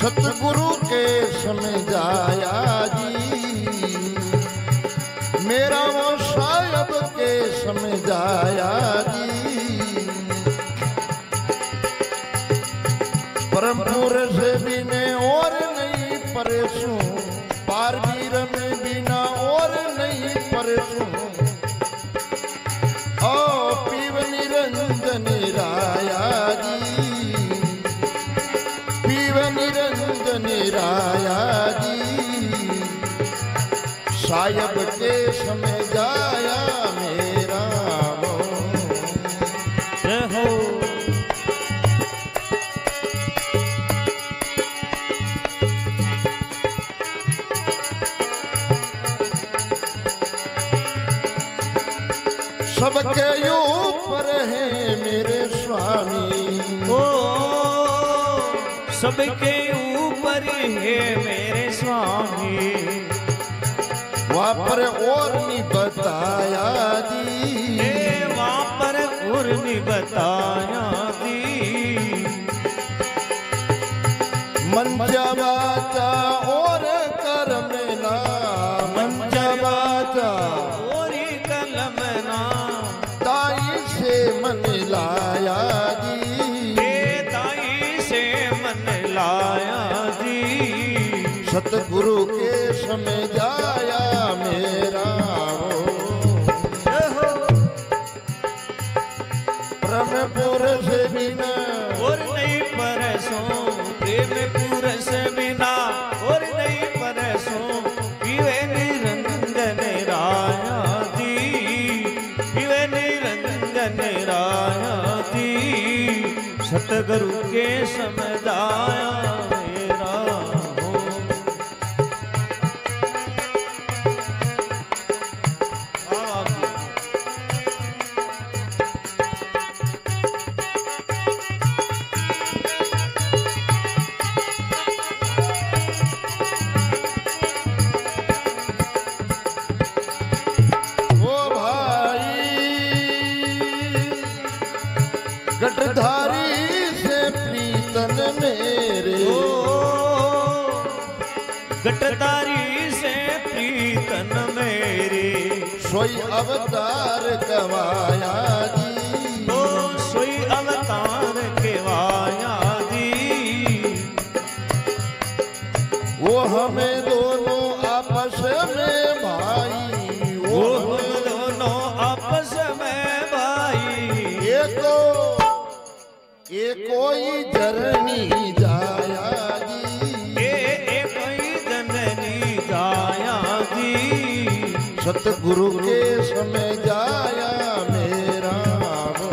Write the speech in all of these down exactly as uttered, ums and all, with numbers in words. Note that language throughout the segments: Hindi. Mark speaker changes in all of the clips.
Speaker 1: सतगुरु के समझाया जी, मेरा वो साहब के समझाया जी। परम पुरुष बिने और नहीं परेशू, पार वीर में बिना और नहीं परेशू। ओ पीव निरंजन राया जी, पीव निरंजन राया जी। साहब के समझाया मेरा वो हो। सबके ऊपर है मेरे स्वामी,
Speaker 2: ओ सबके ऊपर है मेरे स्वामी।
Speaker 1: वहाँ पर और नहीं बताया जी,
Speaker 2: वहाँ पर और नहीं बताया जी।
Speaker 1: मंजा बाचा और कर्म ना, मंजा बाचा
Speaker 2: और कलम ना,
Speaker 1: ताई से मन लाया जी,
Speaker 2: ताई से मन लाया जी।
Speaker 1: सतगुरु के समझाया मेरा वो परम पुरुष बिना
Speaker 2: और नहीं परसों, प्रेम पुरुष बिना और नहीं परसों। पीवे निरंजन राया जी, पीवे निरंजन राया जी। सतगुरु के समझाया मेरा हो।
Speaker 1: गटधारी से प्रीतन मेरे,
Speaker 2: गटधारी से प्रीतन मेरे।
Speaker 1: सोई अवतार गवाया जी,
Speaker 2: ओ सोई अवतार गवाया जी।
Speaker 1: वो हमें दोनों आपस में भाई,
Speaker 2: वो हम दोनों आपस में भाई।
Speaker 1: ये तो ये कोई जरनी जाया जी,
Speaker 2: ये कोई जननी जाया जी।
Speaker 1: सतगुरु के समझाया मेरा वो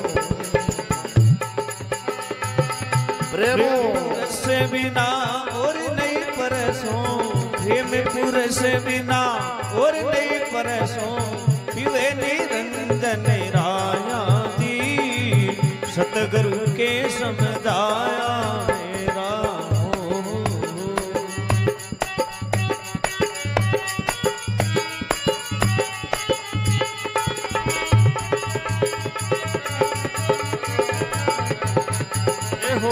Speaker 1: प्रेम
Speaker 2: से बिना और नहीं परसों, प्रेम पुरुष बिना और नहीं परसों। पीवे निरंजन राया जी, सतगुरु के समझाया मेरा हो। हो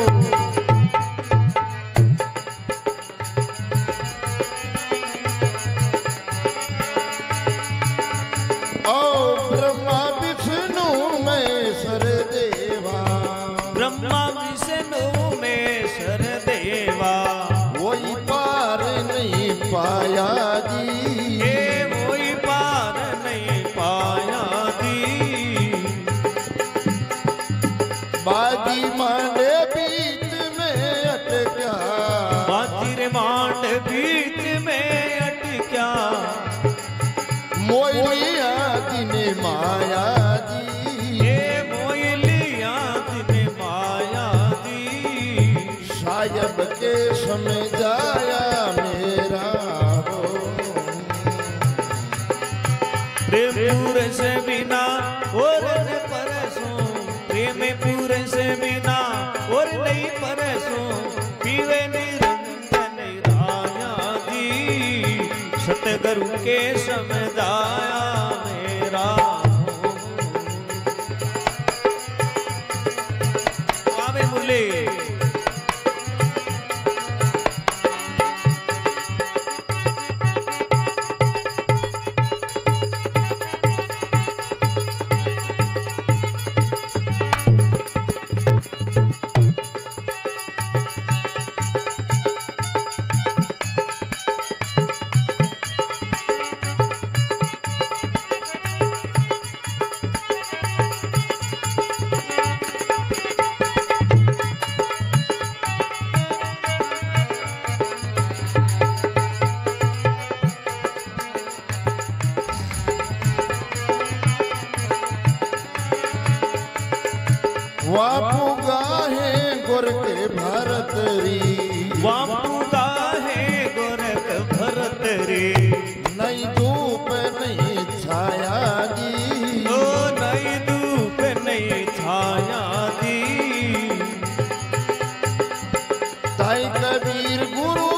Speaker 1: ब्रह्मा विष्णु महेश्वर देवा,
Speaker 2: ब्रह्मा विष्णु महेश्वर देवा।
Speaker 1: वही पार नहीं पाया जी,
Speaker 2: ये वही पार नहीं पाया जी।
Speaker 1: बाजी मांडे बीच में अटका,
Speaker 2: बाजी मांड बीच में अटका।
Speaker 1: मोइलिया दिन माया जी,
Speaker 2: ये मोइलिया दिन माया जी।
Speaker 1: साहब के समझाया मेरा हो।
Speaker 2: प्रेम पुरुष बिना और न परसों, प्रेम पुरुष बिना और नहीं परसों। पीवे निरंजन राया जी, सतगुरु के समझाया मेरा हो। आवे मुले
Speaker 1: भाई कबीर गुरु